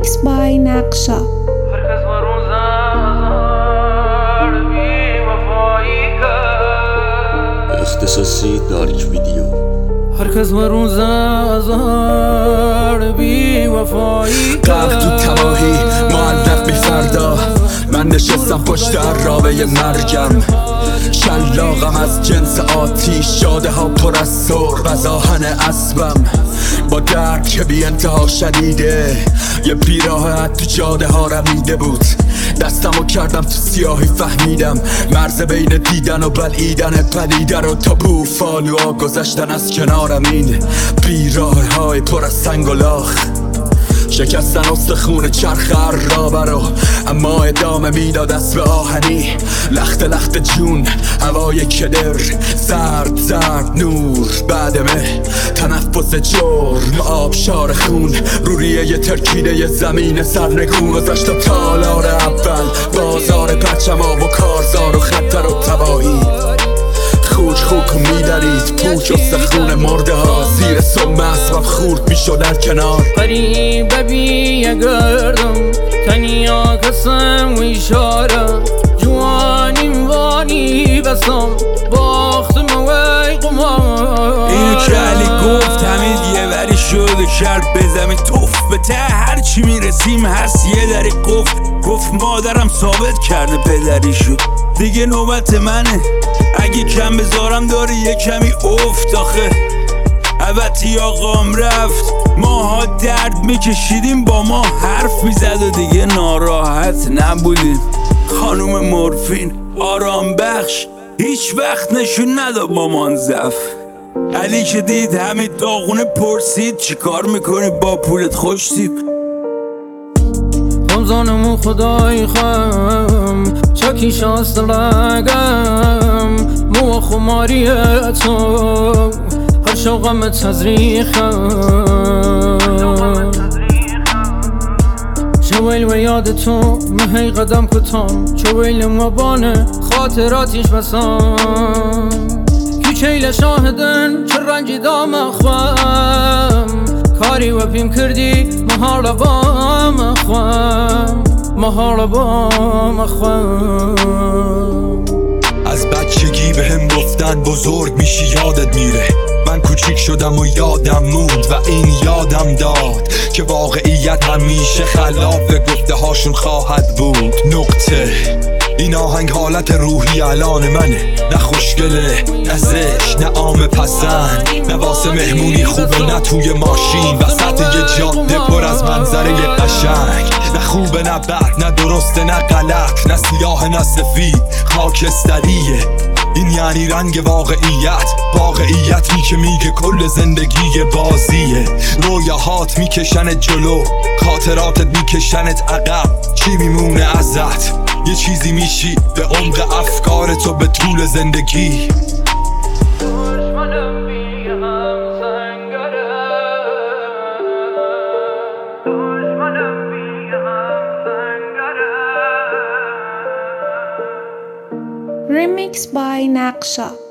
Remix by Naqsha. اختصاصی دارک ویدیو. هر کس و روز ازار بی وفایی قلب تو تباهی معلق بی فردا. من نشستم پشت عرابه مرگم، شلاقم از جنس آتیش، جاده ها پر از سرب از آهن اسبم، با درد که بی انتها شدیده. یه بیراحت تو جاده ها رمیده بود، دستمو کردم تو سیاهی، فهمیدم مرز بین دیدن و بلعیدن پدیده رو تا بوفالوها گذشتن از کنارم. این بیراه های پر از سنگ و لاخ شکستن استخون چرخ عرابه رو، اما ادامه میداد اسب آهنی. لخت لخت جون، هوای کدر، زرد زرد نور بعدمه، تنفس جرم، آبشار خون، روریه ی ترکیده ی زمین سرنگون. گذشتم تالار اول، بازار پرچما و کارزار و خطر و تباهی. خوک خوک و میدرید پوک و سخون مرده ها، زیر سم اسبم خورد میشد در کنار. قریب بی گردم تنیا کسم و اشاره، جوانیم وانی بسم باختم وی قمار. اینو که علی گفت همین یه وری شده کرد به زمین توف، به ته هرچی میرسیم هست یه دری گفت مادرم ثابت کرده پدری شد، دیگه نوبت منه. اگه کم بذارم داره یه کمی افت آخه. البته آقام رفت، ماها درد میکشیدیم، با ما حرف میزد و دیگه ناراحت نبودیم. خانوم مورفین آرام بخش هیچ وقت نشون نداد مامان زف. علی که دید همین داغونه پرسید چی کار میکنی با پولت خوشتیب. خمزانمو خدای خم چاکی شاست لگم، مو خماری تو هر شوقم تزریخم. شویل و یاد تو مهی قدم کتام، شویل مبانه خاطراتیش بسام. کیچیل شاهدن چه رنجی دام اخوام، کاری و پیم کردی مهار بام اخوام، مهار بام اخوام. از بچگی به هم گفتن بزرگ میشی یادت میره، من کوچیک شدم و یادم موند و این یادم داد که واقعیت همیشه خلاف گفته هاشون خواهد بود. نقطه این آهنگ حالت روحی الان منه، نه خوشگله نه زشت نه عام پسند، نه واسه مهمونی خوبه نه توی ماشین وسط یه جاده پر از منظره قشنگ. نه خوبه نه بد نه درسته نه غلط، نه سیاه نه سفید، خاکستریه. این یعنی رنگ واقعیتی که میگه کل زندگی بازیه. رویاهات میکشنت جلو، خاطراتت میکشنت عقب، چی میمونه ازت؟ یه چیزی میشی به عمق افکارتو به طول زندگی. Remix by Naqsha.